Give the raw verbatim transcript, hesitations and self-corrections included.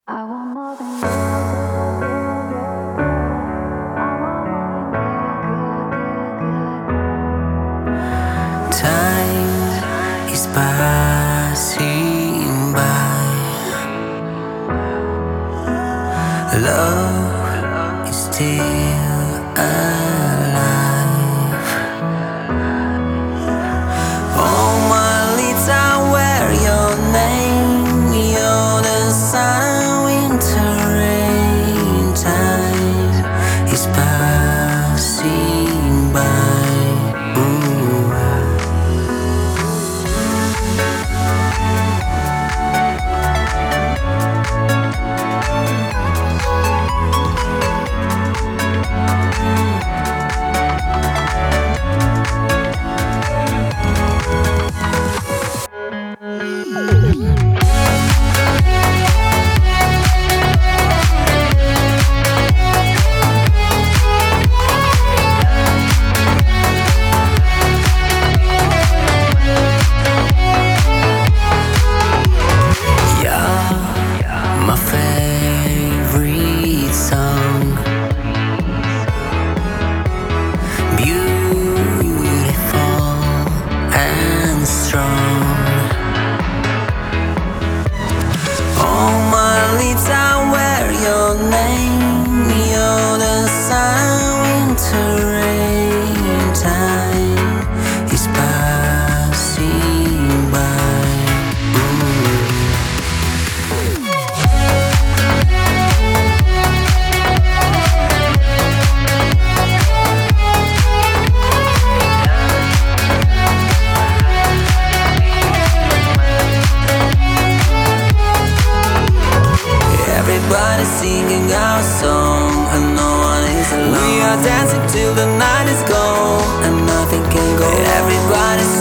I want more than you. I want more than you. Time is passing by. Love is still alive. On my lips I wear your name. You're the sun and winter rain. Time is passing by. Ooh. My favorite song, beautiful and strong. On my lips I wear your name. You're the sun, winter rain. Time is passing by. Everybody's singing our song and no one is alone. We are dancing till the night is gone and nothing can go. Everybody's